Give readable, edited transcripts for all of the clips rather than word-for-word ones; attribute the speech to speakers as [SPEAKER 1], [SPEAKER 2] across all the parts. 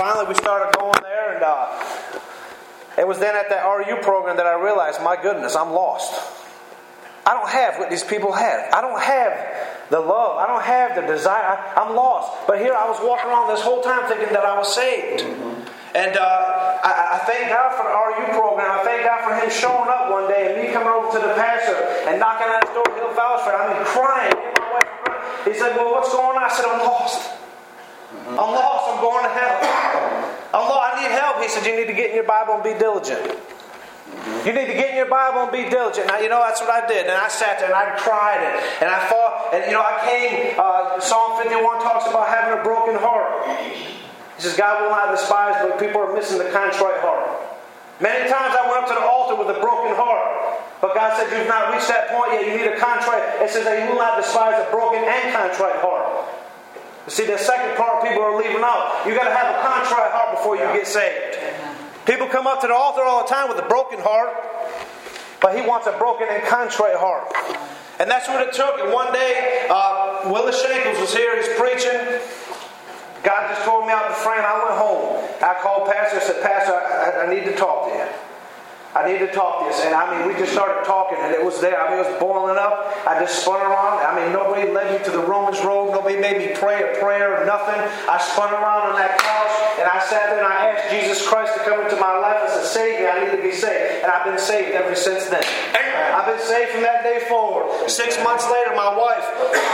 [SPEAKER 1] finally we started going there, and it was then at that RU program that I realized, my goodness, I'm lost. I don't have what these people have. I don't have the love. I don't have the desire. I'm lost. But here I was walking around this whole time thinking that I was saved. And I thank God for the RU program. I thank God for him showing up one day and me coming over to the pastor and knocking on his door at Hill Fellowship. I mean, crying. My wife, he said, well, what's going on? I said, I'm lost. I'm lost. I'm going to hell. I'm lost. I need help. He said, you need to get in your Bible and be diligent. You need to get in your Bible and be diligent. Now, that's what I did. And I sat there and I cried and I fought. And, I came, Psalm 51 talks about having a broken heart. He says, God will not despise, but people are missing the contrite heart. Many times I went up to the altar with a broken heart. But God said, you've not reached that point yet. You need a contrite. It says that He will not despise a broken and contrite heart. You see, the second part people are leaving out. You've got to have a contrite heart before you get saved. People come up to the altar all the time with a broken heart, but He wants a broken and contrite heart. And that's what it took. And one day, Willis Shankles was here. He's preaching. God just told me out the frame. I went home. I called Pastor and said, Pastor, I need to talk to you. I need to talk to you. And we just started talking, and it was there. It was boiling up. I just spun around. Nobody led me to the Romans road. Nobody made me pray a prayer or nothing. I spun around on that couch, and I sat there and I asked Jesus Christ to come into my life. I said, save me. I need to be saved. And I've been saved ever since then. I've been saved from that day forward. 6 months later, my wife,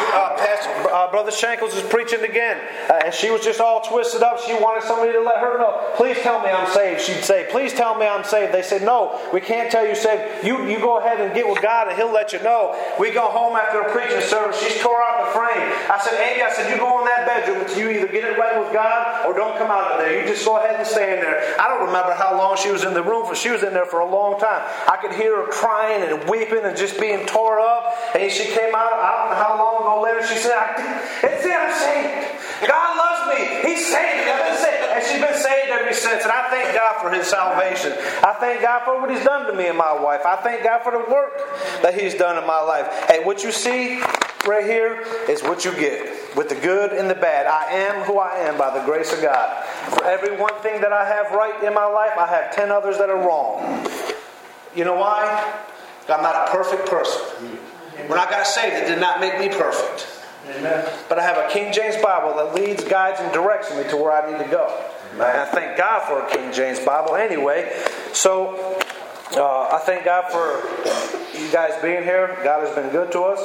[SPEAKER 1] Brother Shankles, was preaching again. And she was just all twisted up. She wanted somebody to let her know. Please tell me I'm saved. She'd say, please tell me I'm saved. They said, no, we can't tell you saved. You go ahead and get with God and He'll let you know. We go home after a preaching service. She's tore out the frame. I said, Amy, you go in that bedroom. You either get it right with God or don't come out of there. You just go ahead and stay in there. I don't remember how long she was in the room for. She was in there for a long time. I could hear her crying and weeping and just being tore up. And she came out, I don't know how long ago later, she said, it's it, I'm saved. God loves me. He saved me. I've been saved. And she's been saved ever since. And I thank God for His salvation. I thank God for what He's done to me and my wife. I thank God for the work that He's done in my life. Hey, what you see right here is what you get. With the good and the bad. I am who I am by the grace of God. For every one thing that I have right in my life, I have 10 others that are wrong. You know why? I'm not a perfect person. When I got saved, it did not make me perfect. Amen. But I have a King James Bible that leads, guides, and directs me to where I need to go. And I thank God for a King James Bible anyway. So, I thank God for you guys being here. God has been good to us.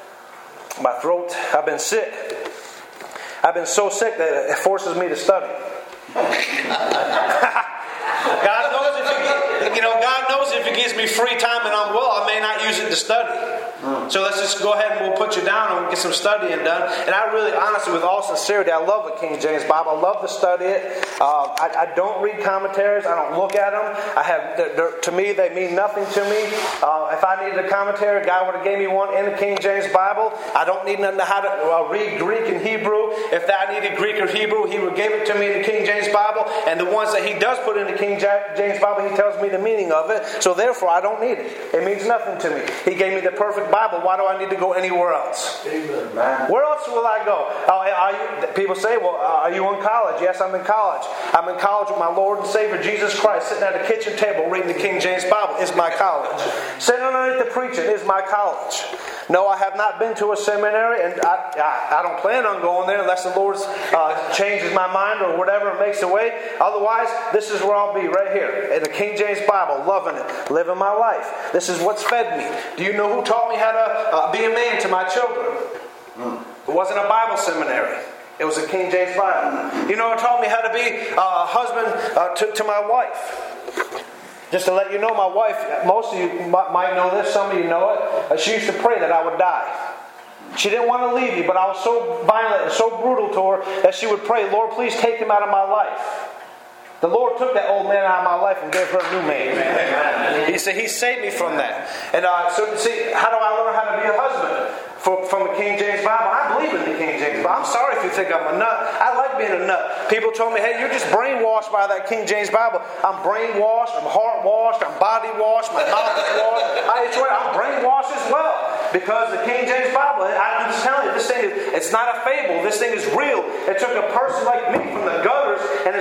[SPEAKER 1] My throat, I've been sick. I've been so sick that it forces me to study. God knows if He gives me free time and I'm well, I may not use it to study. So let's just go ahead and we'll put you down and we'll get some studying done. And I really, honestly, with all sincerity, I love the King James Bible. I love to study it. I don't read commentaries. I don't look at them. To me, they mean nothing to me. If I needed a commentary, God would have gave me one in the King James Bible. I don't need to know how to read Greek and Hebrew. If I needed Greek or Hebrew, He would give it to me in the King James Bible. And the ones that He does put in the King James Bible, He tells me the meaning of it. So therefore, I don't need it. It means nothing to me. He gave me the perfect Bible. Why do I need to go anywhere else? Amen. Where else will I go? People say, well, are you in college? Yes, I'm in college. I'm in college with my Lord and Savior, Jesus Christ, sitting at a kitchen table reading the King James Bible. Is my college. Sitting underneath the preaching is my college. No, I have not been to a seminary, and I don't plan on going there unless the Lord changes my mind or whatever makes a way. Otherwise, this is where I'll be, right here in the King James Bible, loving it, living my life. This is what's fed me. Do you know who taught me how to be a man to my children? It wasn't a Bible seminary. It was a King James Bible. You know who taught me how to be a husband to my wife? Just to let you know, my wife, most of you might know this, some of you know it. She used to pray that I would die. She didn't want to leave me, but I was so violent and so brutal to her that she would pray, Lord, please take him out of my life. The Lord took that old man out of my life and gave her a new man. Amen. He said, He saved me from that. And so, see, how do I learn how to be a husband? From the King James Bible. I believe in the King James Bible. I'm sorry if you think I'm a nut. I like being a nut. People told me, hey, you're just brainwashed by that King James Bible. I'm brainwashed. I'm heart washed. I'm body washed. My mouth is washed. I'm brainwashed as well. Because the King James Bible, I'm just telling you, this thing it's not a fable. This thing is real. It took a person like me from the gutters and has brought me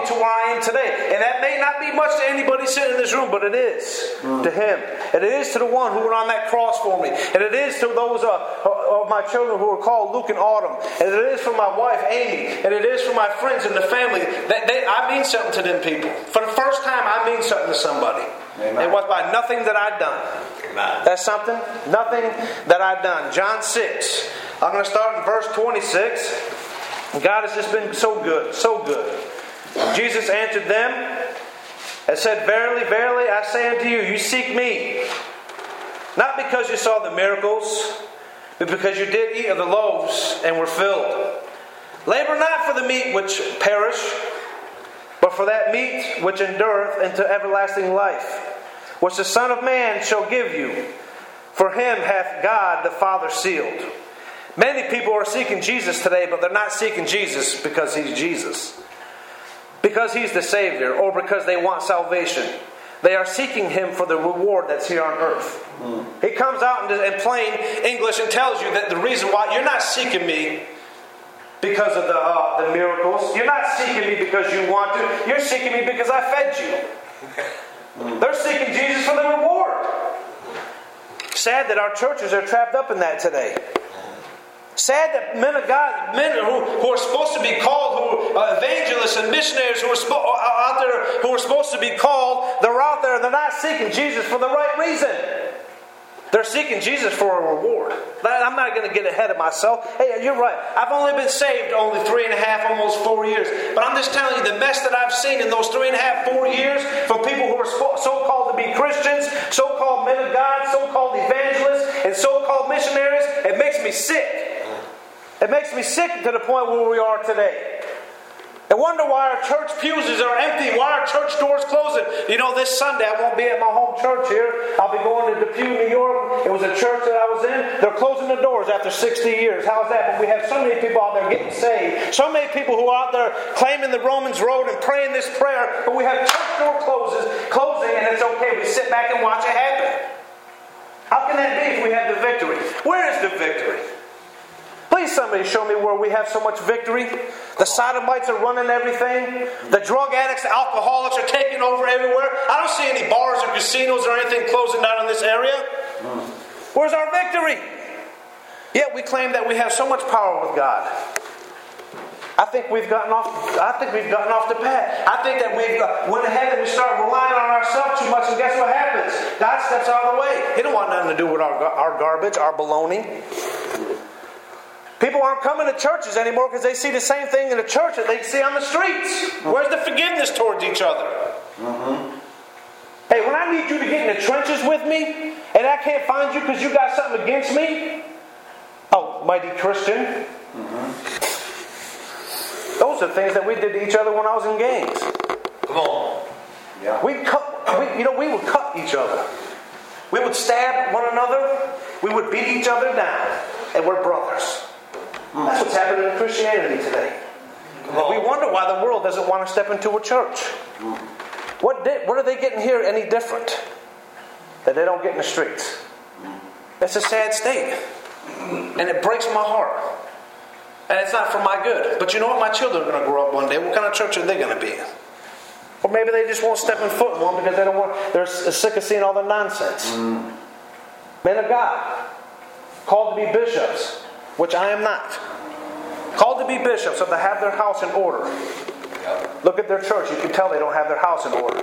[SPEAKER 1] to where I am today. And that may not be much to anybody sitting in this room, but it is to Him. And it is to the one who went on that cross for me. And it is to those of my children who are called Luke and Autumn. And it is for my wife, Amy. And it is for my friends and the family. I mean something to them people. For the first time, I mean something to somebody. Amen. It was by nothing that I'd done. Amen. That's something? Nothing that I'd done. John 6. I'm going to start in verse 26. God has just been so good, so good. Jesus answered them and said, Verily, verily, I say unto you, you seek me, not because you saw the miracles, but because you did eat of the loaves and were filled. Labor not for the meat which perish, but for that meat which endureth unto everlasting life, which the Son of Man shall give you. For him hath God the Father sealed. Many people are seeking Jesus today, but they're not seeking Jesus because He's Jesus. Because He's the Savior, or because they want salvation. They are seeking Him for the reward that's here on earth. He comes out in plain English and tells you that the reason why you're not seeking me because of the miracles. You're not seeking me because you want to. You're seeking me because I fed you. They're seeking Jesus for the reward. Sad that our churches are trapped up in that today. Sad that men of God, men who are supposed to be called, who evangelists and missionaries who are out there, who are supposed to be called, they're out there and they're not seeking Jesus for the right reason. They're seeking Jesus for a reward. I'm not going to get ahead of myself. Hey, you're right. I've only been saved only 3.5, almost 4 years. But I'm just telling you the mess that I've seen in those 3.5, 4 years from people who are so-called to be Christians, so-called men of God, so-called evangelists, and so-called missionaries, it makes me sick. It makes me sick to the point where we are today. I wonder why our church pews are empty, why our church doors closing. You know, this Sunday I won't be at my home church here. I'll be going to Depew, New York. It was a church that I was in. They're closing the doors after 60 years. How's that? But we have so many people out there getting saved. So many people who are out there claiming the Romans Road and praying this prayer. But we have church door closing and it's okay. We sit back and watch it happen. How can that be if we have the victory? Where is the victory? Please somebody show me where we have so much victory. The sodomites are running everything. The drug addicts, the alcoholics are taking over everywhere. I don't see any bars or casinos or anything closing down in this area. Where's our victory? Yet we claim that we have so much power with God. I think we've gotten off the path. I think that we've went ahead and we start relying on ourselves too much, and guess what happens? God steps out of the way. He don't want nothing to do with our garbage, our baloney. People aren't coming to churches anymore because they see the same thing in the church that they see on the streets. Where's the forgiveness towards each other? Hey, when I need you to get in the trenches with me and I can't find you because you got something against me, oh, mighty Christian. Those are things that we did to each other when I was in gangs. Come on. Yeah. We would cut each other. We would stab one another. We would beat each other down. And we're brothers. That's what's happening in Christianity today. We wonder why the world doesn't want to step into a church. What are they getting here any different that they don't get in the streets? It's a sad state. And it breaks my heart. And it's not for my good. But you know what? My children are going to grow up one day. What kind of church are they going to be in? Or maybe they just won't step in foot in one because they're sick of seeing all the nonsense. Men of God, called to be bishops, which I am not. Called to be bishops, so to have their house in order. Look at their church. You can tell they don't have their house in order.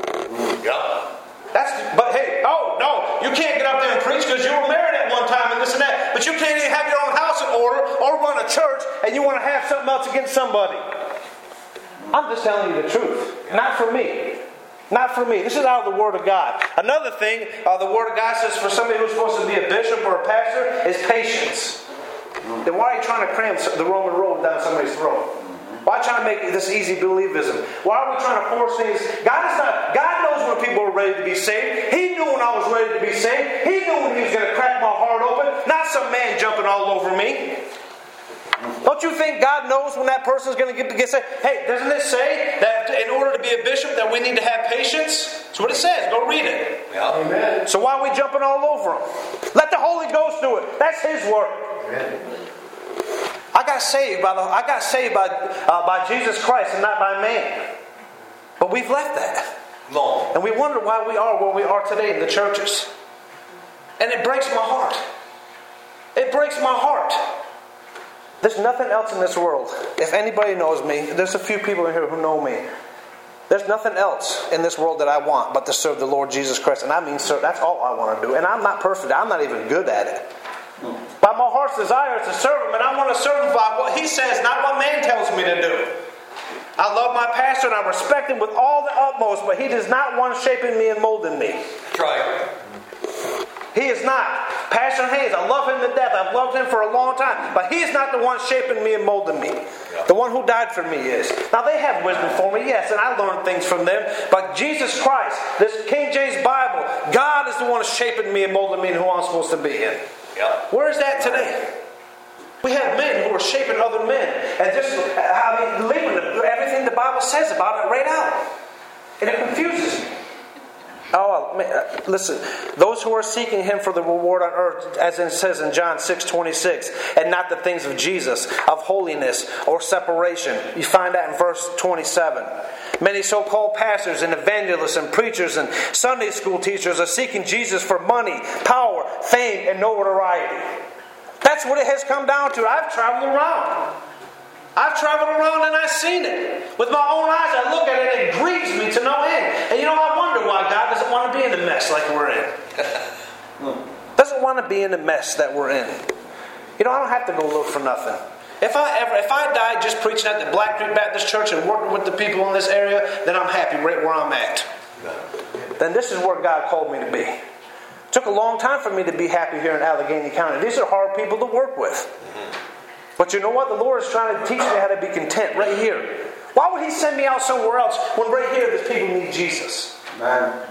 [SPEAKER 1] But hey, oh no, you can't get up there and preach because you were married at one time and this and that. But you can't even have your own house in order or run a church and you want to have something else against somebody. I'm just telling you the truth. Not for me. Not for me. This is out of the Word of God. Another thing, the Word of God says for somebody who's supposed to be a bishop or a pastor is patience. Then why are you trying to cram the Roman road down somebody's throat? Why trying to make this easy believism? Why are we trying to force things? God knows when people are ready to be saved. He knew when I was ready to be saved. He knew when He was going to crack my heart open. Not some man jumping all over me. Don't you think God knows when that person is going to get saved? Hey, doesn't it say that in order to be a bishop that we need to have patience? That's what it says. Go read it. Yeah. Amen. So why are we jumping all over Him? Let the Holy Ghost do it. That's His work. Amen. I got saved by Jesus Christ and not by man. But we've left that.
[SPEAKER 2] Long.
[SPEAKER 1] And we wonder why we are where we are today in the churches. And it breaks my heart. It breaks my heart. There's nothing else in this world. If anybody knows me, there's a few people in here who know me. There's nothing else in this world that I want but to serve the Lord Jesus Christ. And I mean serve. That's all I want to do. And I'm not perfect. I'm not even good at it. But my heart's desire is to serve Him. And I want to serve Him by what He says, not what man tells me to do. I love my pastor and I respect him with all the utmost, but he does not want shaping me and molding me.
[SPEAKER 2] That's right.
[SPEAKER 1] He is not. Pastor Hayes, I love him to death. I've loved him for a long time. But he is not the one shaping me and molding me. Yeah. The one who died for me is. Now they have wisdom for me, yes, and I learned things from them. But Jesus Christ, this King James Bible, God is the one shaping me and molding me and who I'm supposed to be in.
[SPEAKER 2] Yeah.
[SPEAKER 1] Where is that today? We have men who are shaping other men. And just, leaving everything the Bible says about it right out. And it confuses me. Oh, listen. Those who are seeking Him for the reward on earth, as it says in John 6:26, and not the things of Jesus, of holiness or separation. You find that in verse 27. Many so-called pastors and evangelists and preachers and Sunday school teachers are seeking Jesus for money, power, fame, and notoriety. That's what it has come down to. I've traveled around and I've seen it. With my own eyes, I look at it and it grieves me to no end. And I wonder why God doesn't want to be in the mess like we're in. Doesn't want to be in the mess that we're in. I don't have to go look for nothing. If I died just preaching at the Black Creek Baptist Church and working with the people in this area, then I'm happy right where I'm at. Then this is where God called me to be. It took a long time for me to be happy here in Allegheny County. These are hard people to work with. But you know what? The Lord is trying to teach me how to be content right here. Why would He send me out somewhere else when right here these people need Jesus? Man.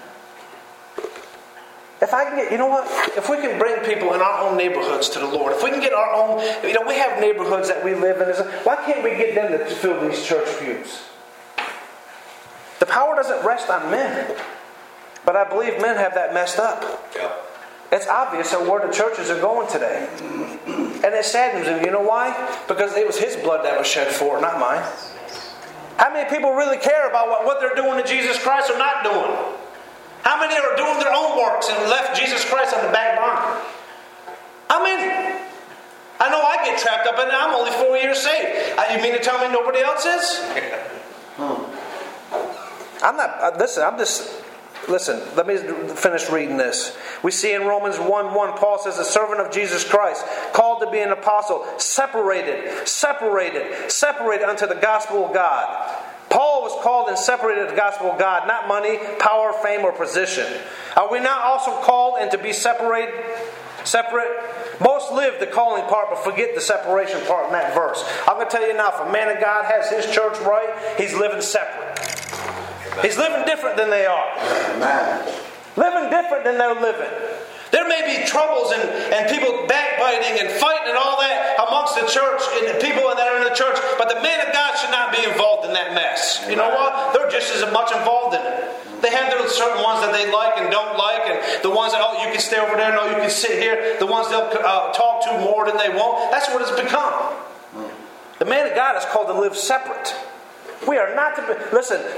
[SPEAKER 1] If I can get, if we can bring people in our own neighborhoods to the Lord, if we can get our own, we have neighborhoods that we live in. Why can't we get them to fill these church pews? The power doesn't rest on men. But I believe men have that messed up. Yeah. It's obvious of where the churches are going today. And it saddens me. You know why? Because it was His blood that was shed for it, not mine. How many people really care about what they're doing to Jesus Christ or not doing? How many are doing their own works and left Jesus Christ on the back burner? How many? I know I get trapped up in it. I'm only 4 years saved. You mean to tell me nobody else is? I'm not. Listen, let me finish reading this. We see in Romans 1:1, Paul says, a servant of Jesus Christ, called to be an apostle, separated unto the gospel of God. Paul was called and separated to the gospel of God, not money, power, fame, or position. Are we not also called and to be separate? Most live the calling part but forget the separation part in that verse. I'm going to tell you now, if a man of God has his church right, he's living separate. He's living different than they are. Amen. Living different than they're living. There may be troubles and people backbiting and fighting and all that amongst the church and the people that are in the church, but the man of God should not be involved in that mess. You know what? They're just as much involved in it. They have their certain ones that they like and don't like, and the ones that, you can stay over there, no, you can sit here. The ones they'll talk to more than they won't. That's what it's become. The man of God is called to live separate. We are not to be, we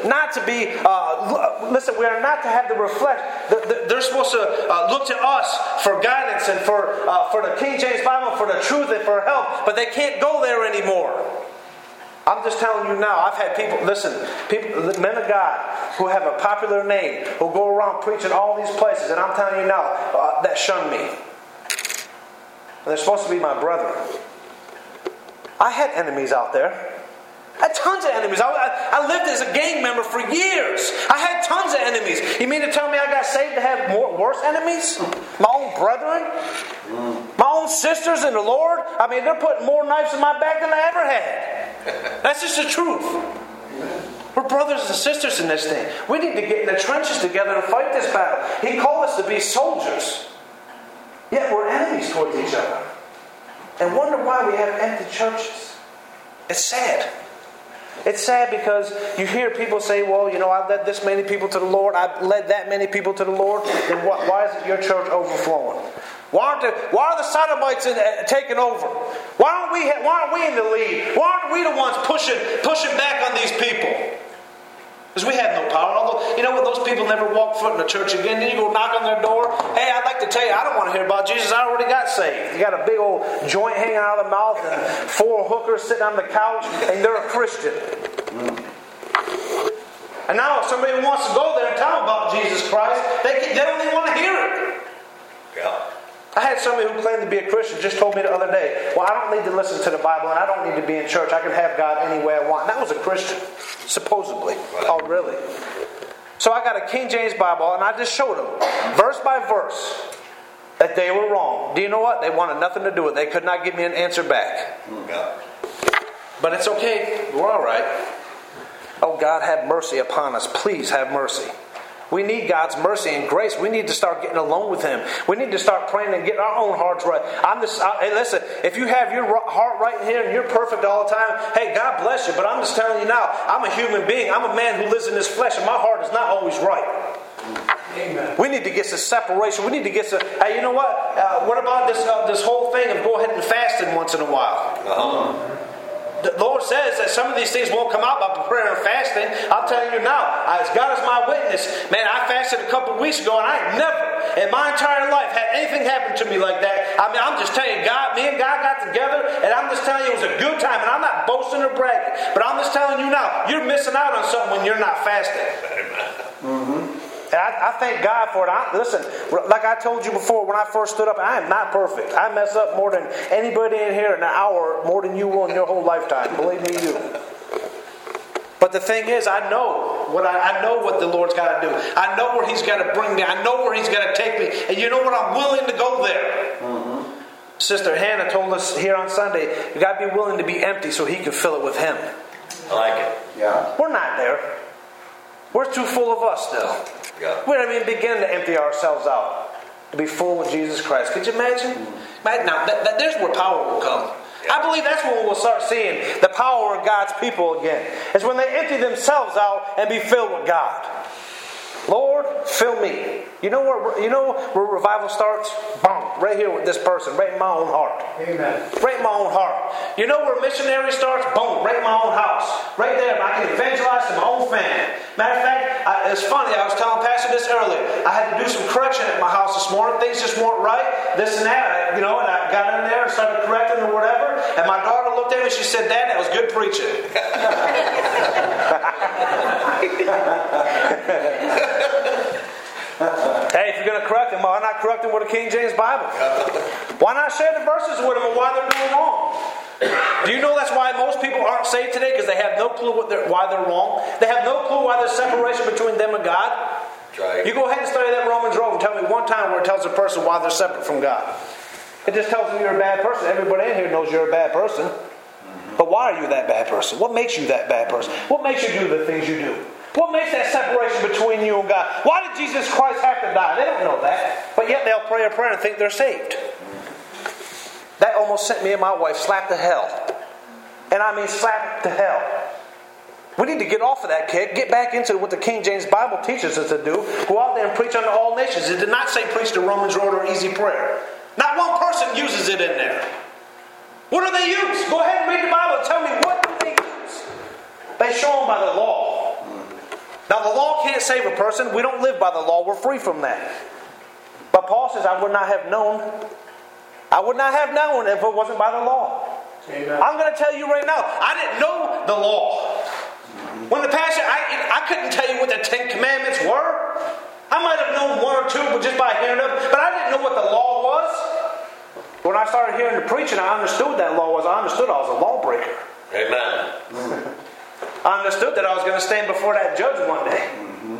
[SPEAKER 1] are not to have the reflect. They're supposed to look to us for guidance and for the King James Bible, for the truth and for help, but they can't go there anymore. I'm just telling you now, I've had people, men of God who have a popular name, who go around preaching all these places, and I'm telling you now, that shun me. And they're supposed to be my brethren. I had enemies out there. I had tons of enemies. I lived as a gang member for years. I had tons of enemies. You mean to tell me I got saved to have worse enemies? My own brethren? My own sisters in the Lord? I mean, they're putting more knives in my back than I ever had. That's just the truth. We're brothers and sisters in this thing. We need to get in the trenches together and fight this battle. He called us to be soldiers. Yet we're enemies towards each other. And wonder why we have empty churches. It's sad. It's sad because you hear people say, well, I've led this many people to the Lord. I've led that many people to the Lord. Then why isn't your church overflowing? Why are the sodomites taking over? Why aren't we in the lead? Why aren't we the ones pushing back on these people? Because we have no power. Although, you know what? Those people never walk foot in the church again. Then you go knock on their door. Hey, I'd like to tell you, I don't want to hear about Jesus. I already got saved. You got a big old joint hanging out of the mouth and 4 hookers sitting on the couch, and they're a Christian. And now if somebody wants to go there and tell them about Jesus Christ, they don't even want to hear it.
[SPEAKER 2] Yeah.
[SPEAKER 1] I had somebody who claimed to be a Christian just told me the other day, well, I don't need to listen to the Bible and I don't need to be in church. I can have God any way I want. And that was a Christian, supposedly. Right. Oh, really? So I got a King James Bible and I just showed them, verse by verse, that they were wrong. Do you know what? They wanted nothing to do with it. They could not give me an answer back.
[SPEAKER 2] Yeah.
[SPEAKER 1] But it's okay. We're all right. Oh, God, have mercy upon us. Please have mercy. We need God's mercy and grace. We need to start getting alone with Him. We need to start praying and get our own hearts right. Hey, listen, if you have your heart right in here and you're perfect all the time, hey, God bless you. But I'm just telling you now, I'm a human being. I'm a man who lives in this flesh, and my heart is not always right. Amen. We need to get some separation. We need to get some. Hey, you know what? What about this whole thing of go ahead and fasting once in a while? The Lord says that some of these things won't come out by prayer and fasting. I'll tell you now, as God is my witness, man, I fasted a couple of weeks ago and I ain't never in my entire life had anything happen to me like that. I mean, I'm just telling you, me and God got together and I'm just telling you it was a good time, and I'm not boasting or bragging, but I'm just telling you now, you're missing out on something when you're not fasting. Mm-hmm. And I thank God for it. Listen, like I told you before, when I first stood up, I am not perfect. I mess up more than anybody in here in an hour, more than you will in your whole lifetime. Believe me, you. But the thing is, I know what the Lord's got to do. I know where He's got to bring me. I know where He's got to take me. And you know what? I'm willing to go there. Mm-hmm. Sister Hannah told us here on Sunday, you got to be willing to be empty so He can fill it with Him.
[SPEAKER 2] I like it. Yeah.
[SPEAKER 1] We're not there. We're too full of us still.
[SPEAKER 2] Yeah.
[SPEAKER 1] We don't even begin to empty ourselves out to be full with Jesus Christ. Could you imagine? Now, there's where power will come. Yeah. I believe that's when we'll start seeing the power of God's people again. It's when they empty themselves out and be filled with God. Lord, fill me. You know where revival starts? Boom, right here with this person, right in my own heart.
[SPEAKER 3] Amen.
[SPEAKER 1] Right in my own heart. You know where missionary starts? Boom, right in my own house. Right there, I can evangelize to my own family. Matter of fact, it's funny, I was telling Pastor this earlier. I had to do some correction at my house this morning. Things just weren't right, this and that. And I got in there and started correcting or whatever. And my daughter looked at me and she said, Dad, that was good preaching. Hey, if you're going to correct them, why not correct them with a King James Bible? Why not share the verses with them and why they're doing wrong? Do you know that's why most people aren't saved today? Because they have no clue why they're wrong. They have no clue why there's separation between them and God.
[SPEAKER 2] Right.
[SPEAKER 1] You go ahead and study that Romans Road and tell me one time where it tells a person why they're separate from God. It just tells them you're a bad person. Everybody in here knows you're a bad person. Mm-hmm. But why are you that bad person? What makes you that bad person? What makes you do the things you do? What makes that separation between you and God? Why did Jesus Christ have to die? They don't know that. But yet they'll pray a prayer and think they're saved. That almost sent me and my wife slap to hell. And I mean slap to hell. We need to get off of that kick. Get back into what the King James Bible teaches us to do. Go out there and preach unto all nations. It did not say preach the Romans Road or easy prayer. Not one person uses it in there. What do they use? Go ahead and read the Bible and tell me what do they use. They show them by the law. Now the law can't save a person. We don't live by the law. We're free from that. But Paul says, I would not have known. I would not have known if it wasn't by the law. Amen. I'm going to tell you right now, I didn't know the law. When the pastor, I couldn't tell you what the 10 Commandments were. I might have known one or two just by hearing them, but I didn't know what the law was. When I started hearing the preaching, I understood what that law was. I understood I was a lawbreaker.
[SPEAKER 2] Amen.
[SPEAKER 1] I understood that I was going to stand before that judge one day. Mm-hmm.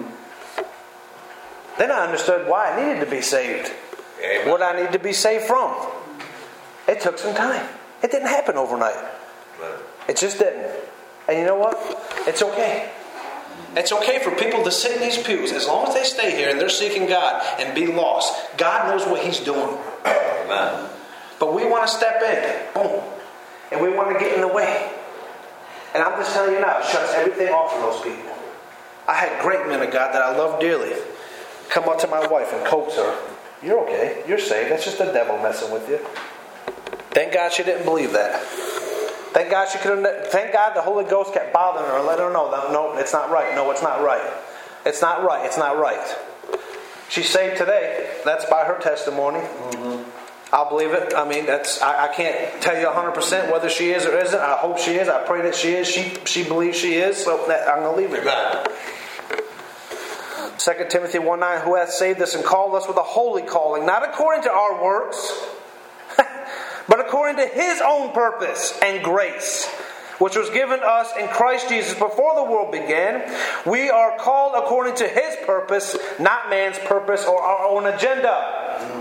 [SPEAKER 1] Then I understood why I needed to be saved. Amen. What I needed to be saved from. It took some time. It didn't happen overnight. Amen. It just didn't. And you know what? It's okay. It's okay for people to sit in these pews as long as they stay here and they're seeking God and be lost. God knows what He's doing.
[SPEAKER 2] Amen.
[SPEAKER 1] But we want to step in. Boom. And we want to get in the way. And I'm just telling you now, it shuts everything off for those people. I had great men of God that I love dearly come up to my wife and coax her. You're okay. You're saved. That's just the devil messing with you. Thank God she didn't believe that. Thank God thank God the Holy Ghost kept bothering her and let her know that no, it's not right. No, it's not right. It's not right. It's not right. She's saved today. That's by her testimony. I'll believe it. I mean, I can't tell you 100% whether she is or isn't. I hope she is. I pray that she is. She believes she is. So I'm going to leave it at that. 2 Timothy 1:9, who hath saved us and called us with a holy calling, not according to our works, but according to His own purpose and grace, which was given us in Christ Jesus before the world began. We are called according to His purpose, not man's purpose or our own agenda.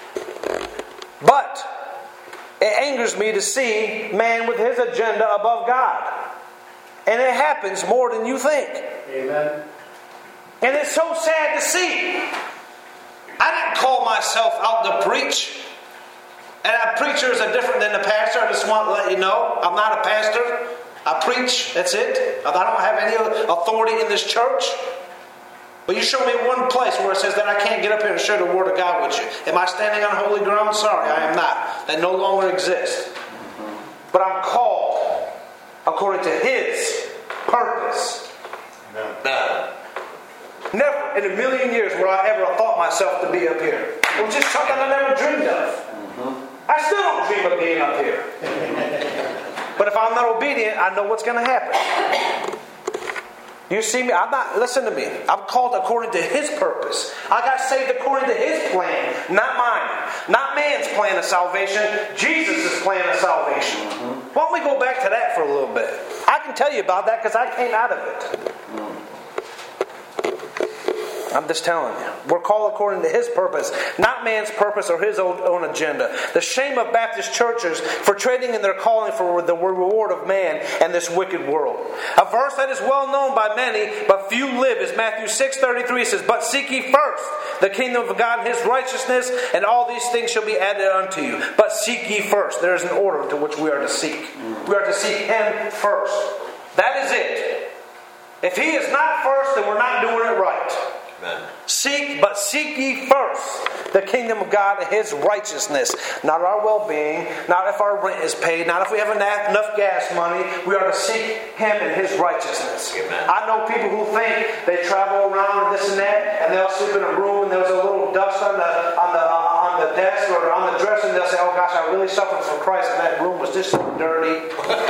[SPEAKER 1] But it angers me to see man with his agenda above God. And it happens more than you think. Amen. And it's so sad to see. I didn't call myself out to preach. And preachers are different than the pastor. I just want to let you know, I'm not a pastor. I preach. That's it. I don't have any authority in this church. But you show me one place where it says that I can't get up here and share the Word of God with you. Am I standing on holy ground? Sorry, I am not. That no longer exists. But I'm called according to His purpose. Amen. Never in a million years would I ever have thought myself to be up here. It was just something I never dreamed of. I still don't dream of being up here. But if I'm not obedient, I know what's going to happen. You see me? Listen to me. I'm called according to His purpose. I got saved according to His plan, not mine. Not man's plan of salvation, Jesus' plan of salvation. Why don't we go back to that for a little bit? I can tell you about that because I came out of it. I'm just telling you. We're called according to His purpose, not man's purpose or his own agenda. The shame of Baptist churches for trading in their calling for the reward of man and this wicked world. A verse that is well known by many, but few live, is Matthew 6:33. It says, "But seek ye first the kingdom of God and His righteousness, and all these things shall be added unto you." But seek ye first. There is an order to which we are to seek. We are to seek Him first. That is it. If He is not first, then we're not doing it right. Amen. Seek ye first the kingdom of God and His righteousness. Not our well-being, not if our rent is paid, not if we have enough gas money. We are to seek Him and His righteousness. Amen. I know people who think they travel around and this and that, and they'll sleep in a room and there's a little dust on the desk or on the dresser, and they'll say, "Oh gosh, I really suffered for Christ, and that room was just so dirty."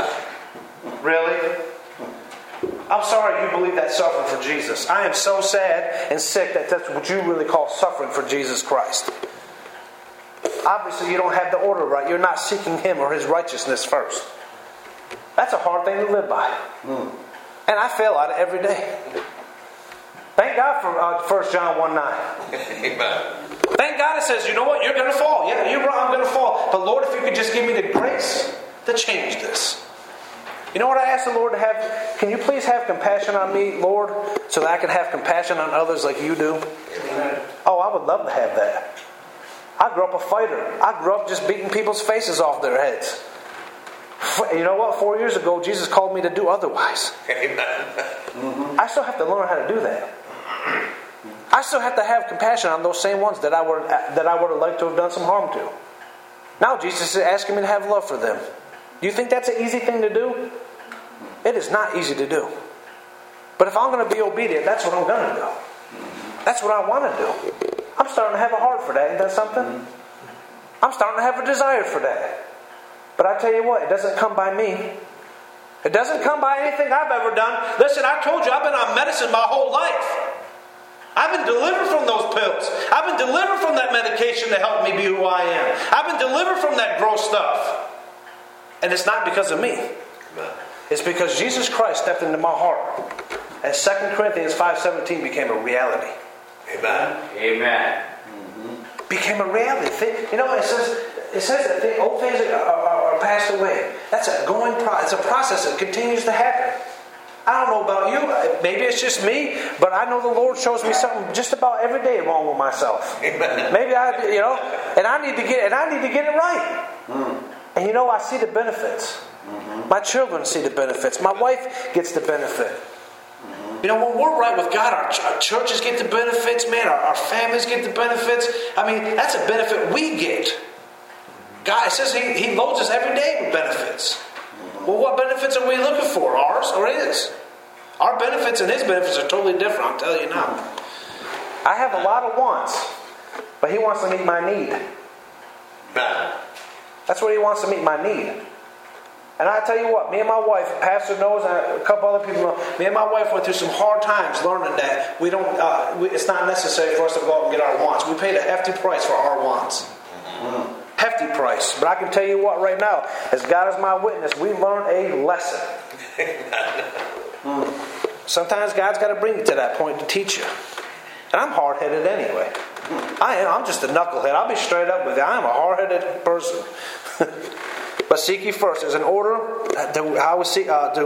[SPEAKER 1] Really? I'm sorry you believe that's suffering for Jesus. I am so sad and sick that that's what you really call suffering for Jesus Christ. Obviously you don't have the order right. You're not seeking Him or His righteousness first. That's a hard thing to live by. And I fail at it every day. Thank God for 1 John 1:9. Amen. Thank God it says, you know what, you're going to fall. Yeah, you're right, I'm going to fall. But Lord, if you could just give me the grace to change this. You know what I asked the Lord to have? Can you please have compassion on me, Lord, so that I can have compassion on others like you do? Amen. Oh, I would love to have that. I grew up a fighter. I grew up just beating people's faces off their heads. You know what? 4 years ago, Jesus called me to do otherwise. Amen. I still have to learn how to do that. I still have to have compassion on those same ones that I would have liked to have done some harm to. Now Jesus is asking me to have love for them. Do you think that's an easy thing to do? It is not easy to do. But if I'm going to be obedient, that's what I'm going to do. That's what I want to do. I'm starting to have a heart for that. Ain't that something? I'm starting to have a desire for that. But I tell you what, it doesn't come by me. It doesn't come by anything I've ever done. Listen, I told you I've been on medicine my whole life. I've been delivered from those pills. I've been delivered from that medication to help me be who I am. I've been delivered from that gross stuff. And it's not because of me. Amen. It's because Jesus Christ stepped into my heart. And 2 Corinthians 5:17 became a reality. Amen. Amen. Became a reality. You know, it says that old things are passed away. That's a going process. It's a process that continues to happen. I don't know about you. Maybe it's just me, but I know the Lord shows me something just about every day wrong with myself. Amen. Maybe and I need to get it right. And you know, I see the benefits. My children see the benefits. My wife gets the benefit. You know, when we're right with God, our churches get the benefits, man. Our families get the benefits. I mean, that's a benefit we get. God, it says He loads us every day with benefits. Well, what benefits are we looking for? Ours or his? Our benefits and his benefits are totally different, I'll tell you now. I have a lot of wants, but he wants to meet my need. That's what he wants to meet, my need. And I tell you what, me and my wife, Pastor knows, and a couple other people know, me and my wife went through some hard times learning that we don't. It's not necessary for us to go out and get our wants. We paid a hefty price for our wants. Hefty price. But I can tell you what right now, as God is my witness, we learned a lesson. Sometimes God's got to bring you to that point to teach you. And I'm hard-headed anyway. I am. I'm just a knucklehead. I'll be straight up with you. I am a hard-headed person. But seek ye first. There's an order to seek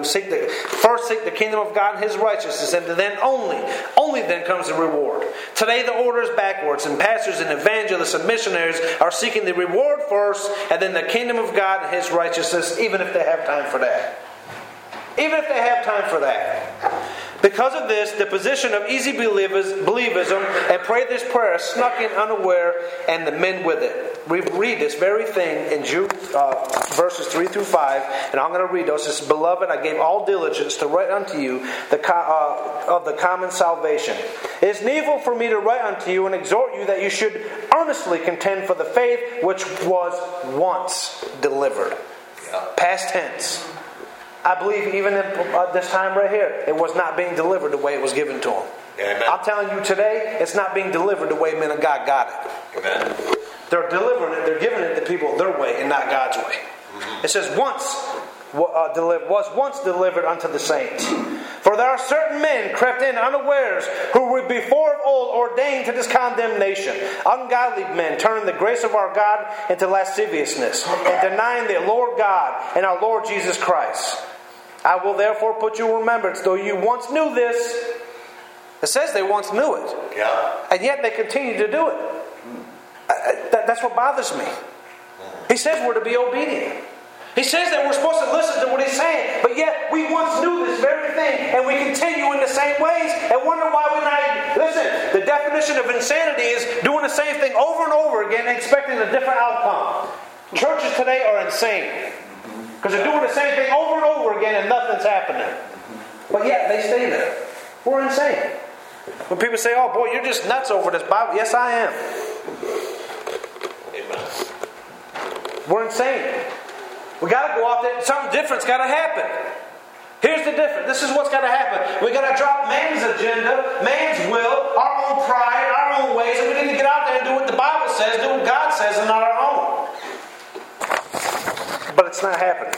[SPEAKER 1] the kingdom of God and His righteousness, and then only then comes the reward. Today the order is backwards, and pastors and evangelists and missionaries are seeking the reward first, and then the kingdom of God and His righteousness, even if they have time for that. Even if they have time for that. Because of this, the position of easy believism and pray this prayer snuck in unaware, and the men with it. We read this very thing in Jude verses 3 through 5, and I'm going to read those. It says, Beloved, I gave all diligence to write unto you of the common salvation. It is needful for me to write unto you and exhort you that you should earnestly contend for the faith which was once delivered. Past tense. I believe even at this time right here, it was not being delivered the way it was given to them.
[SPEAKER 2] Amen.
[SPEAKER 1] I'm telling you today, it's not being delivered the way men of God got it.
[SPEAKER 2] Amen.
[SPEAKER 1] They're delivering it, they're giving it to people their way and not God's way. It says was once delivered unto the saints. For there are certain men crept in unawares, who were before of old ordained to this condemnation, ungodly men, turning the grace of our God into lasciviousness, and denying the Lord God and our Lord Jesus Christ. I will therefore put you in remembrance, though you once knew this. It says they once knew it.
[SPEAKER 2] Yeah.
[SPEAKER 1] And yet they continue to do it. That's what bothers me. He says we're to be obedient. He says that we're supposed to listen to what He's saying. But yet we once knew this very thing, and we continue in the same ways and wonder why we're not. Listen, the definition of insanity is doing the same thing over and over again and expecting a different outcome. Churches today are insane. Because they're doing the same thing over and over again and nothing's happening. But yet they stay there. We're insane. When people say, oh boy, you're just nuts over this Bible. Yes, I am.
[SPEAKER 2] Amen.
[SPEAKER 1] We're insane. We got to go out there. Something different's got to happen. Here's the difference. This is what's got to happen. We got to drop man's agenda, man's will, our own pride, our own ways, and we need to get out there and do what the Bible says, do what God says, and not our own. But it's not happening.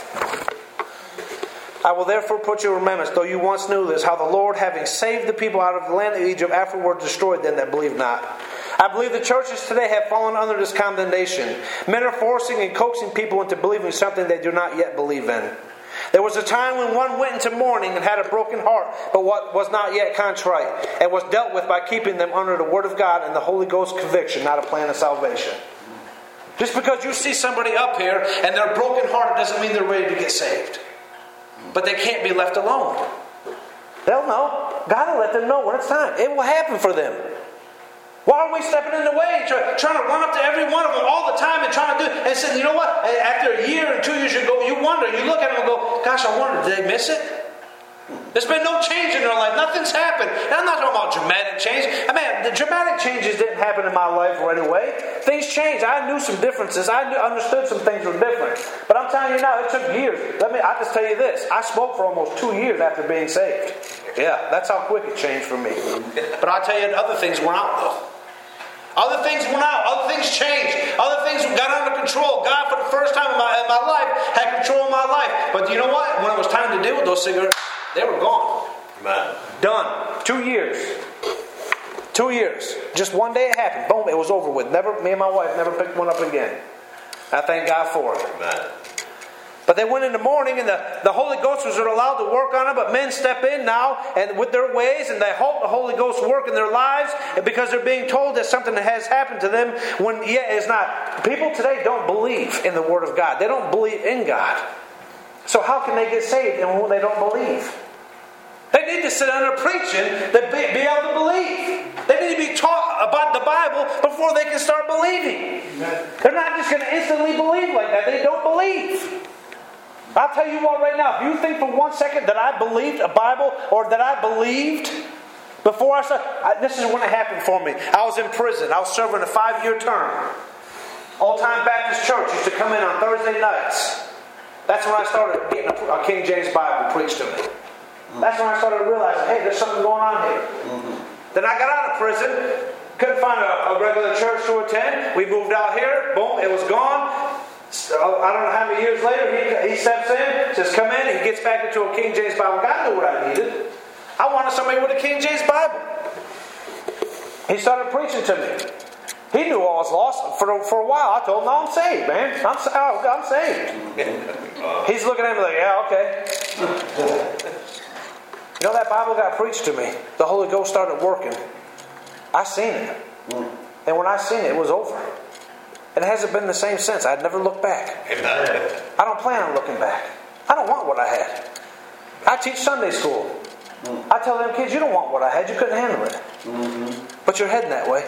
[SPEAKER 1] I will therefore put you in remembrance, though you once knew this, how the Lord, having saved the people out of the land of Egypt, afterward destroyed them that believe not. I believe the churches today have fallen under this condemnation. Men are forcing and coaxing people into believing something they do not yet believe in. There was a time when one went into mourning and had a broken heart, but what was not yet contrite, and was dealt with by keeping them under the Word of God and the Holy Ghost conviction, not a plan of salvation. Just because you see somebody up here and they're broken hearted doesn't mean they're ready to get saved. But they can't be left alone. They'll know. God will let them know when it's time. It will happen for them. Why are we stepping in the way, trying to run up to every one of them all the time and trying to do it? And say, you know what? After a year and 2 years, you wonder, you look at them and go, gosh, I wonder, did they miss it? There's been no change in their life. Nothing's happened. And I'm not talking about dramatic change. I mean, the dramatic changes didn't happen in my life right away. Things changed. I knew some differences. I understood some things were different. But I'm telling you now, it took years. I just tell you this. I smoked for almost 2 years after being saved. Yeah, that's how quick it changed for me. But I'll tell you, other things went out though. Other things went out. Other things changed. Other things got under control. God, for the first time in my life, had control of my life. But you know what? When it was time to deal with those cigarettes, they were gone.
[SPEAKER 2] Amen.
[SPEAKER 1] Done. 2 years. 2 years. Just one day it happened. Boom, it was over with. Me and my wife never picked one up again. I thank God for it.
[SPEAKER 2] Amen.
[SPEAKER 1] But they went in the morning and the Holy Ghost was allowed to work on it, but men step in now and with their ways and they halt the Holy Ghost work in their lives because they're being told that something has happened to them when yet it's not. People today don't believe in the Word of God. They don't believe in God. So how can they get saved when they don't believe? They need to sit under preaching to be able to believe. They need to be taught about the Bible before they can start believing. They're not just going to instantly believe like that. They don't believe. I'll tell you what right now, if you think for 1 second that I believed a Bible or that I believed before I started, this is when it happened for me. I was in prison. I was serving a 5-year term. Old Time Baptist Church used to come in on Thursday nights. That's when I started getting a King James Bible preached to me. That's when I started realizing, hey, there's something going on here. Then I got out of prison. Couldn't find a regular church to attend. We moved out here. Boom, it was gone. I don't know how many years later, he steps in, says, come in. He gets back into a King James Bible. God knew what I needed. I wanted somebody with a King James Bible. He started preaching to me. He knew I was lost. For a while, I told him, no, I'm saved, man. I'm saved. He's looking at me like, yeah, okay. You know, that Bible got preached to me. The Holy Ghost started working. I seen it. And when I seen it, it was over. And it hasn't been the same since. I'd never looked back. I don't plan on looking back. I don't want what I had. I teach Sunday school. I tell them kids, you don't want what I had. You couldn't handle it. But you're heading that way.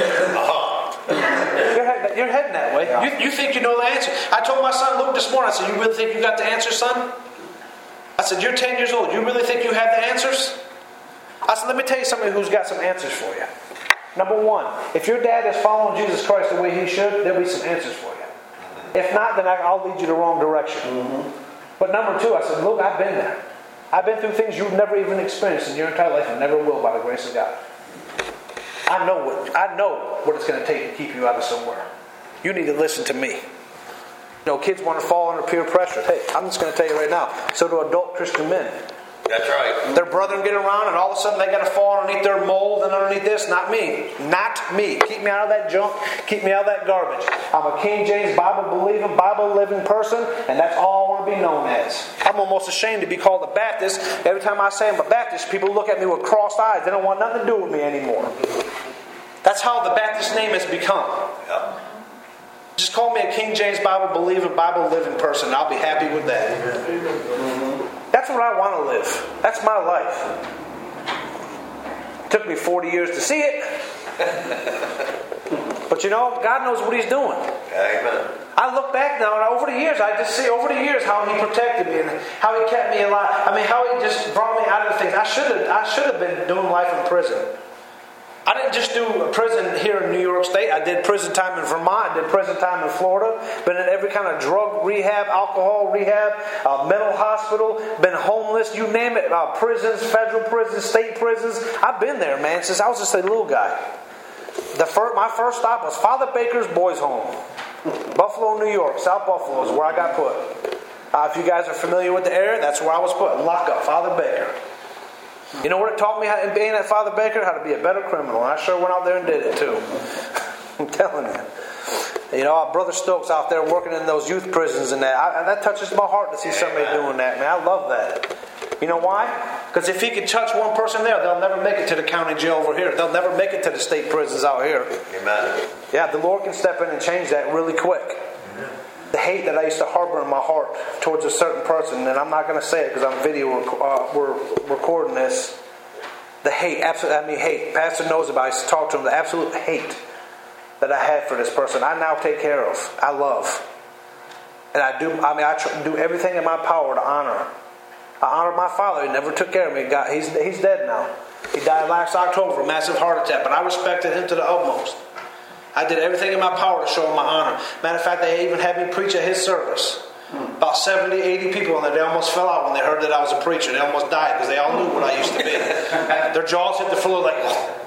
[SPEAKER 1] You're heading that way. Yeah. You think you know the answer. I told my son Luke this morning, I said, you really think you got the answer, son? I said, you're 10 years old. You really think you have the answers? I said, let me tell you somebody who's got some answers for you. Number one, if your dad is following Jesus Christ the way he should, there'll be some answers for you. If not, then I'll lead you the wrong direction. But number two, I said, look, I've been there. I've been through things you've never even experienced in your entire life and never will by the grace of God. I know what it's going to take to keep you out of somewhere. You need to listen to me. You know, kids want to fall under peer pressure. Hey, I'm just going to tell you right now, so do adult Christian men.
[SPEAKER 2] That's right.
[SPEAKER 1] Their brethren get around and all of a sudden they got to fall underneath their mold and underneath this. Not me. Not me. Keep me out of that junk. Keep me out of that garbage. I'm a King James Bible-believing, Bible-living person, and that's all I want to be known as. I'm almost ashamed to be called a Baptist. Every time I say I'm a Baptist, people look at me with crossed eyes. They don't want nothing to do with me anymore. That's how the Baptist name has become.
[SPEAKER 2] Yeah.
[SPEAKER 1] Just call me a King James Bible-believing, Bible-living person. I'll be happy with that. That's what I want to live. That's my life. It took me 40 years to see it. But you know, God knows what He's doing.
[SPEAKER 2] Amen.
[SPEAKER 1] I look back now, and over the years, I just see over the years how He protected me and how He kept me alive. I mean, how He just brought me out of things. I should have been doing life in prison. I didn't just do a prison here in New York State. I did prison time in Vermont. I did prison time in Florida. Been in every kind of drug rehab, alcohol rehab, mental hospital. Been homeless, you name it. Prisons, federal prisons, state prisons. I've been there, man, since I was just a little guy. My first stop was Father Baker's Boys Home. Buffalo, New York. South Buffalo is where I got put. If you guys are familiar with the area, that's where I was put. Lock up, Father Baker. You know what it taught me being at Father Baker? How to be a better criminal. And I sure went out there and did it too. I'm telling you. You know, Brother Stokes out there working in those youth prisons and that touches my heart to see somebody doing that, man. I love that. You know why? Because if he could touch one person there, they'll never make it to the county jail over here. They'll never make it to the state prisons out here.
[SPEAKER 2] Amen.
[SPEAKER 1] Yeah, the Lord can step in and change that really quick. The hate that I used to harbor in my heart towards a certain person, and I'm not going to say it because I'm we're recording this. The hate, hate. Pastor knows about it. I used to talk to him. The absolute hate that I had for this person, I now take care of. I love, and I do everything in my power to honor. I honor my father. He never took care of me. God, he's dead now. He died last October, a massive heart attack. But I respected him to the utmost. I did everything in my power to show him my honor. Matter of fact, they even had me preach at his service. About 70, 80 people in there. They almost fell out when they heard that I was a preacher. They almost died because they all knew what I used to be. Their jaws hit the floor like,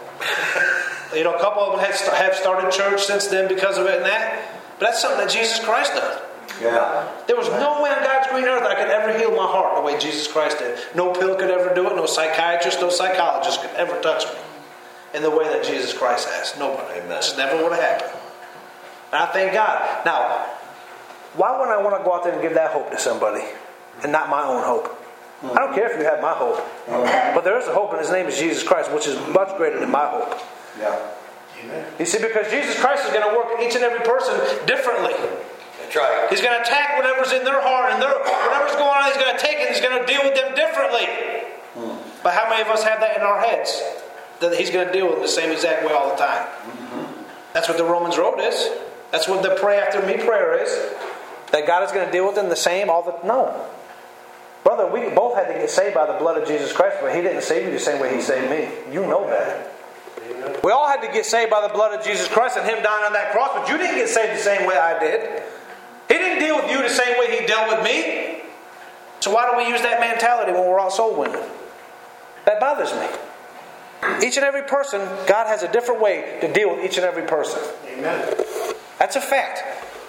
[SPEAKER 1] you know, a couple of them have started church since then because of it and that. But that's something that Jesus Christ does.
[SPEAKER 2] Yeah.
[SPEAKER 1] There was no way on God's green earth I could ever heal my heart the way Jesus Christ did. No pill could ever do it. No psychiatrist, no psychologist could ever touch me in the way that Jesus Christ has. Nobody. Amen. This never would have happened. And I thank God. Now, why wouldn't I want to go out there and give that hope to somebody and not my own hope? I don't care if you have my hope. But there is a hope, and His name is Jesus Christ, which is much greater than my hope.
[SPEAKER 2] Yeah.
[SPEAKER 1] You see, because Jesus Christ is going to work in each and every person differently.
[SPEAKER 2] That's right.
[SPEAKER 1] He's going to attack whatever's in their heart, and whatever's going on, He's going to take it and He's going to deal with them differently. But how many of us have that in our heads? That He's going to deal with them the same exact way all the time. That's what the Romans Road is. That's what the pray after me prayer is. That God is going to deal with them the same No. Brother, we both had to get saved by the blood of Jesus Christ, but He didn't save you the same way He saved me. You know that. We all had to get saved by the blood of Jesus Christ and Him dying on that cross, but you didn't get saved the same way I did. He didn't deal with you the same way He dealt with me. So why don't we use that mentality when we're out soul winning? That bothers me. Each and every person, God has a different way to deal with each and every person.
[SPEAKER 3] Amen.
[SPEAKER 1] That's a fact.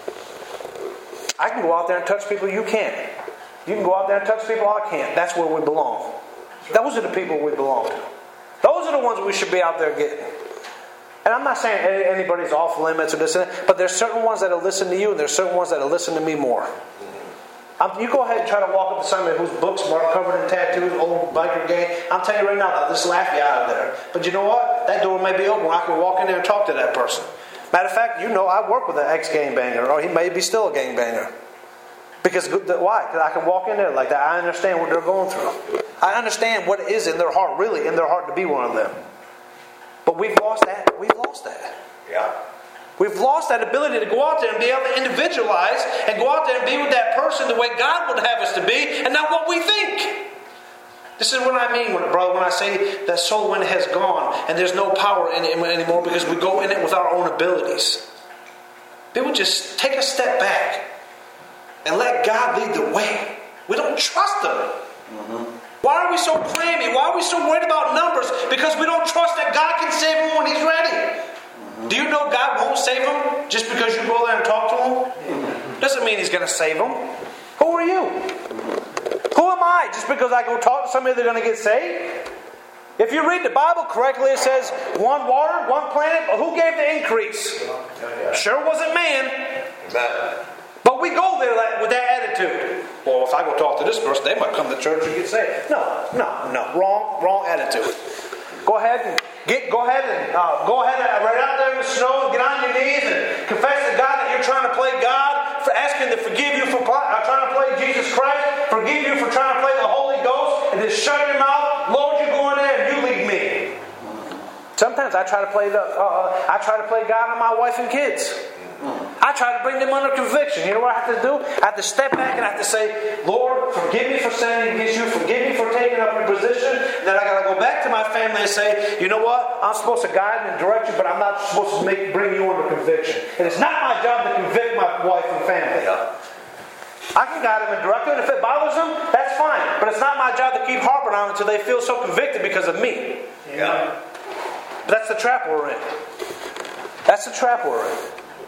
[SPEAKER 1] I can go out there and touch people, you can't. You can go out there and touch people, I can't. That's where we belong. Those are the people we belong to. Those are the ones we should be out there getting. And I'm not saying anybody's off limits or this and that, but there's certain ones that'll listen to you and there's certain ones that'll listen to me more. You go ahead and try to walk up to somebody whose books are covered in tattoos, old biker gang. I'm telling you right now, they'll just laugh you out of there. But you know what? That door may be open where I can walk in there and talk to that person. Matter of fact, I work with an ex-gangbanger, or he may be still a gangbanger. Because why? Because I can walk in there like that. I understand what they're going through. I understand what is in their heart, really in their heart to be one of them. But we've lost that. We've lost that.
[SPEAKER 2] Yeah.
[SPEAKER 1] We've lost that ability to go out there and be able to individualize and go out there and be with that person the way God would have us to be and not what we think. This is what I mean, brother, when I say that soul winning has gone and there's no power in it anymore because we go in it with our own abilities. People just take a step back and let God lead the way. We don't trust Him. Mm-hmm. Why are we so clammy? Why are we so worried about numbers? Because we don't trust that God can save them when He's ready. Mm-hmm. Do you know God won't save them just because you go there and talk to Him? Mm-hmm. Doesn't mean He's going to save them. Who are you? Who am I? Just because I go talk to somebody, they're going to get saved? If you read the Bible correctly, it says one water, one planet, but who gave the increase? Sure wasn't man.
[SPEAKER 2] Amen.
[SPEAKER 1] But we go there with that attitude. Well, if I go talk to this person, they might come to church and get saved. No. Wrong attitude. Go ahead and right out there in the snow and get on your knees and confess to God that you're trying to play God, for asking to forgive you for trying to play Jesus Christ, forgive you for trying to play the Holy Ghost, and just shut your mouth. Lord, you go in there and you lead me. Sometimes I try to play God on my wife and kids. I try to bring them under conviction. You know what I have to do? I have to step back and I have to say, Lord, forgive me for sinning against you. Forgive me for taking up your position. Then I got to go back to my family and say, you know what? I'm supposed to guide and direct you, but I'm not supposed to bring you under conviction. And it's not my job to convict my wife and family. I can guide them and direct them, and if it bothers them, that's fine. But it's not my job to keep harping on them until they feel so convicted because of me.
[SPEAKER 2] Yeah.
[SPEAKER 1] But that's the trap we're in. That's the trap we're in.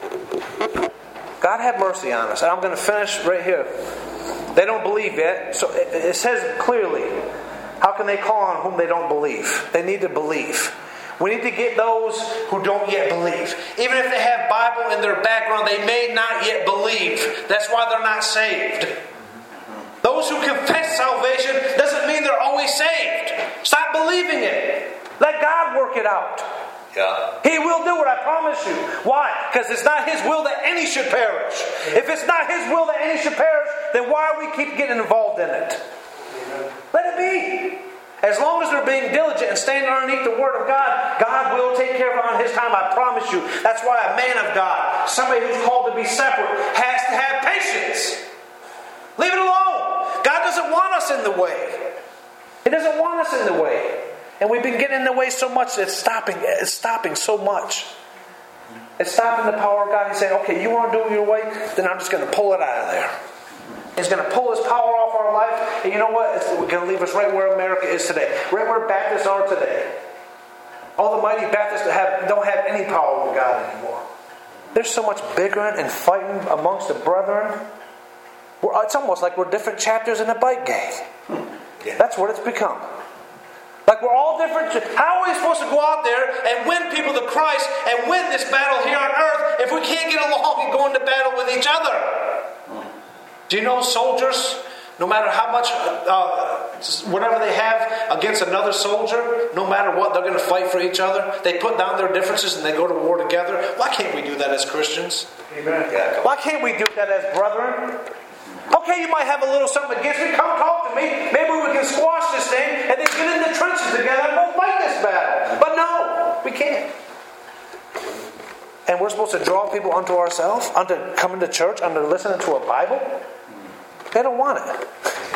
[SPEAKER 1] God have mercy on us. And I'm going to finish right here. They don't believe yet. So it says clearly, how can they call on whom they don't believe? They need to believe. We need to get those who don't yet believe. Even if they have Bible in their background, they may not yet believe. That's why they're not saved. Those who confess salvation doesn't mean they're always saved. Stop believing it. Let God work it out.
[SPEAKER 2] Yeah.
[SPEAKER 1] He will do it, I promise you. Why? Because it's not His will that any should perish. If it's not His will that any should perish, then why are we keep getting involved in it? Let it be. As long as they're being diligent and standing underneath the Word of God, God will take care of it on His time, I promise you. That's why a man of God, somebody who's called to be separate, has to have patience. Leave it alone. God doesn't want us in the way. He doesn't want us in the way. And we've been getting in the way so much that it's stopping so much. It's stopping the power of God. He's saying, okay, you want to do it your way? Then I'm just going to pull it out of there. He's going to pull His power off our life. And you know what? It's going to leave us right where America is today. Right where Baptists are today. All the mighty Baptists don't have any power with God anymore. There's so much bickering and fighting amongst the brethren. It's almost like we're different chapters in a bike gang. That's what it's become. Like we're all different. How are we supposed to go out there and win people to Christ and win this battle here on earth if we can't get along and go into battle with each other? Do you know soldiers, no matter how much, whatever they have against another soldier, no matter what, they're going to fight for each other. They put down their differences and they go to war together. Why can't we do that as Christians?
[SPEAKER 3] Amen.
[SPEAKER 1] Why can't we do that as brethren? Okay, you might have a little something against me. Come talk to me. Maybe we can squash this thing and then get in the trenches together and go fight this battle. But no, we can't. and we're supposed to draw people unto ourselves, unto coming to church, unto listening to a Bible? They don't want it.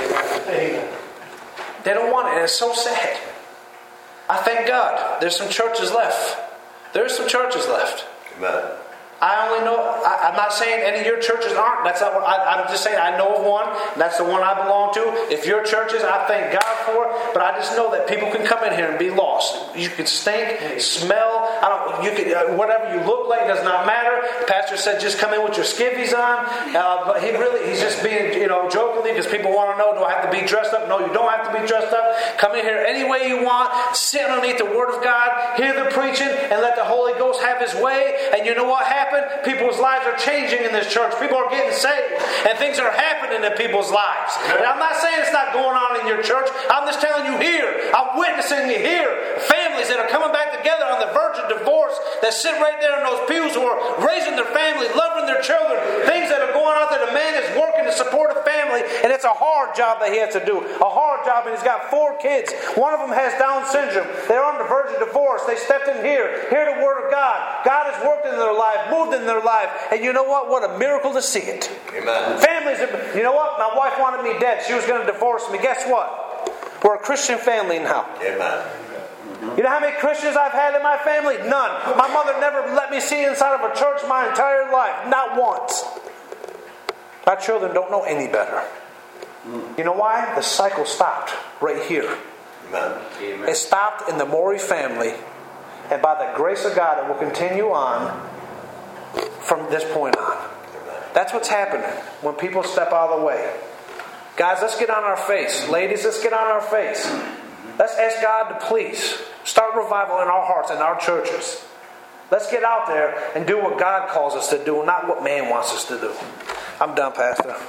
[SPEAKER 1] They don't want it, and it's so sad. I thank God there's some churches left. There's some churches left.
[SPEAKER 2] Amen.
[SPEAKER 1] I only know, I'm not saying any of your churches aren't. That's not what I'm just saying I know of one. And that's the one I belong to. If your churches, I thank God for it. But I just know that people can come in here and be lost. You could stink, smell. Whatever you look like does not matter. Pastor said just come in with your skivvies on. But he's just being, jokingly, because people want to know, do I have to be dressed up? No, you don't have to be dressed up. Come in here any way you want. Sit underneath the Word of God. Hear the preaching and let the Holy Ghost have His way. And you know what happens? People's lives are changing in this church. People are getting saved. And things are happening in people's lives. And I'm not saying it's not going on in your church. I'm just telling you here. I'm witnessing you here. Families that are coming back together on the verge of divorce that sit right there in those pews who are raising their family, loving their children. Things that are going on there. The man is working to support a family. And it's a hard job that he has to do. A hard job. And he's got 4 kids. One of them has Down syndrome. They're on the verge of divorce. They stepped in here. Hear the Word of God. God has worked in their life. Moved in their life, and you know what? What a miracle to see it.
[SPEAKER 2] Amen.
[SPEAKER 1] Families, you know what? My wife wanted me dead. She was going to divorce me. Guess what? We're a Christian family now.
[SPEAKER 2] Amen.
[SPEAKER 1] You know how many Christians I've had in my family? None. My mother never let me see inside of a church my entire life. Not once. My children don't know any better. You know why? The cycle stopped right here.
[SPEAKER 2] Amen.
[SPEAKER 1] It stopped in the Morey family, and by the grace of God, it will continue on from this point on. That's what's happening when people step out of the way. Guys, let's get on our face. Ladies, let's get on our face. Let's ask God to please start revival in our hearts and our churches. Let's get out there and do what God calls us to do, not what man wants us to do. I'm done, Pastor.